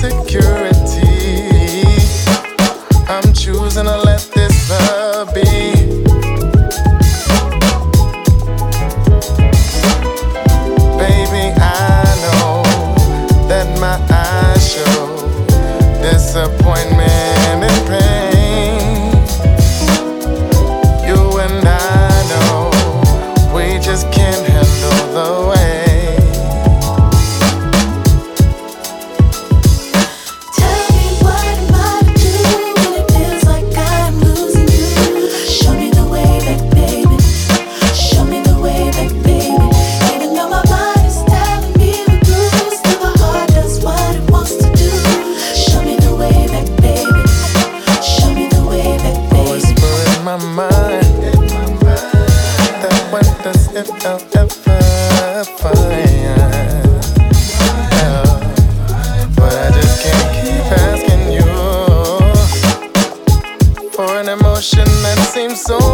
insecurity. I'm choosing to let this love be. Baby, I know that my eyes show disappointment and pain. You and I know we just can't handle the way. If I'll ever find love, but I just can't keep asking you for an emotion that seems so